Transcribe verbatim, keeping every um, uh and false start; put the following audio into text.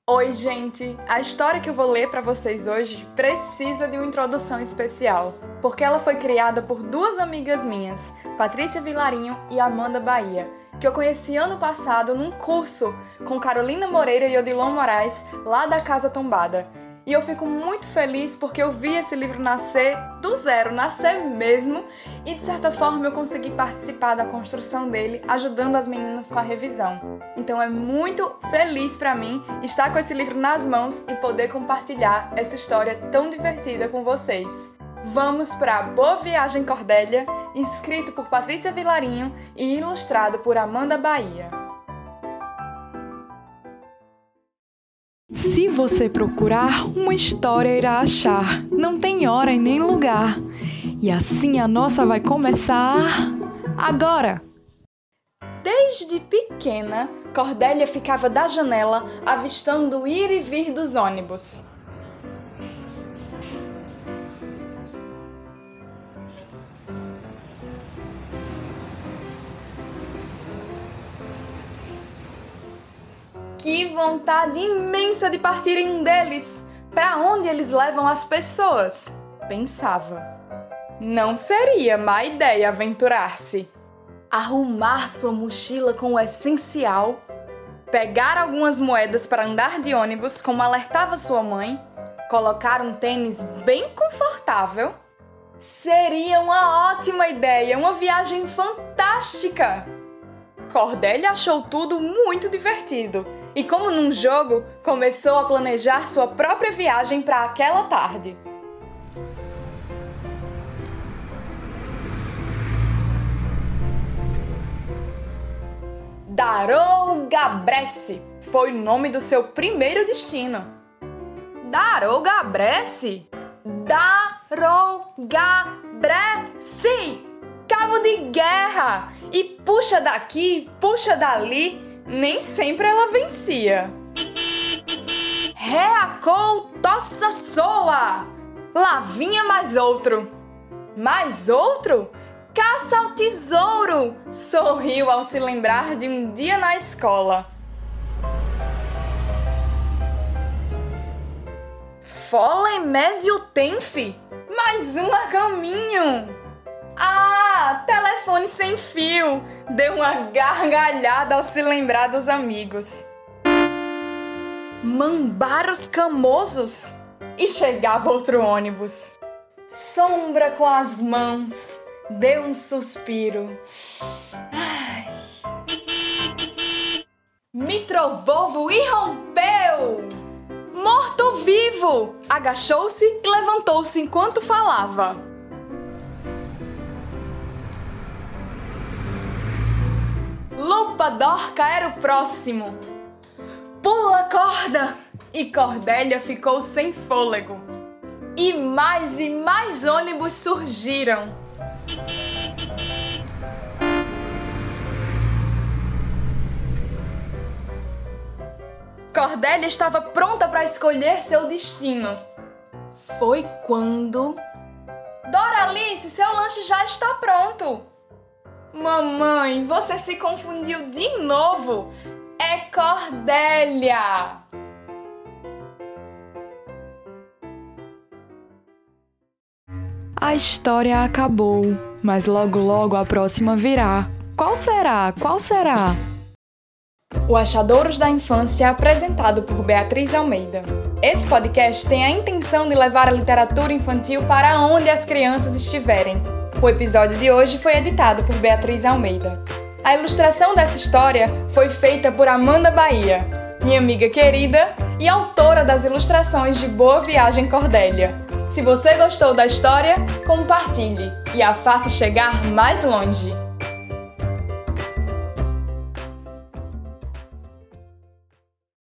Oi, gente! A história que eu vou ler para vocês hoje precisa de uma introdução especial, porque ela foi criada por duas amigas minhas, Patrícia Vilarinho e Amanda Bahia, que eu conheci ano passado num curso com Carolina Moreira e Odilon Moraes, lá da Casa Tombada. E eu fico muito feliz porque eu vi esse livro nascer do zero, nascer mesmo, e de certa forma eu consegui participar da construção dele, ajudando as meninas com a revisão. Então é muito feliz para mim estar com esse livro nas mãos e poder compartilhar essa história tão divertida com vocês. Vamos para Boa Viagem Cordélia, escrito por Patrícia Vilarinho e ilustrado por Amanda Bahia. Se você procurar, uma história irá achar. Não tem hora e nem lugar. E assim a nossa vai começar agora! Desde pequena, Cordélia ficava da janela avistando o ir e vir dos ônibus. Que vontade imensa de partir em um deles! Para onde eles levam as pessoas? Pensava. Não seria má ideia aventurar-se. Arrumar sua mochila com o essencial, pegar algumas moedas para andar de ônibus, como alertava sua mãe, colocar um tênis bem confortável. Seria uma ótima ideia, uma viagem fantástica! Cordélia achou tudo muito divertido e, como num jogo, começou a planejar sua própria viagem para aquela tarde. Darougabresse foi o nome do seu primeiro destino. Darougabresse? Darougabresse! Cabo de guerra! E puxa daqui, puxa dali, nem sempre ela vencia. Reacou, tossa, soa! Lá vinha mais outro. Mais outro? Caça ao tesouro! Sorriu ao se lembrar de um dia na escola. Folemésio Tenfe? Mais um a caminho! Ah, telefone sem fio! Deu uma gargalhada ao se lembrar dos amigos. Mambaros camosos! E chegava outro ônibus. Sombra com as mãos, deu um suspiro. Ai. Mitrovovo irrompeu! Morto-vivo! Agachou-se e levantou-se enquanto falava. Lupa Dorca era o próximo. Pula corda! E Cordélia ficou sem fôlego. E mais e mais ônibus surgiram. Cordélia estava pronta para escolher seu destino. Foi quando... Doralice, seu lanche já está pronto! Mamãe, você se confundiu de novo! É Cordélia! A história acabou, mas logo logo a próxima virá. Qual será? Qual será? O Achadouros da Infância é apresentado por Beatriz Almeida. Esse podcast tem a intenção de levar a literatura infantil para onde as crianças estiverem. O episódio de hoje foi editado por Beatriz Almeida. A ilustração dessa história foi feita por Amanda Bahia, minha amiga querida e autora das ilustrações de Boa Viagem Cordélia. Se você gostou da história, compartilhe e a faça chegar mais longe.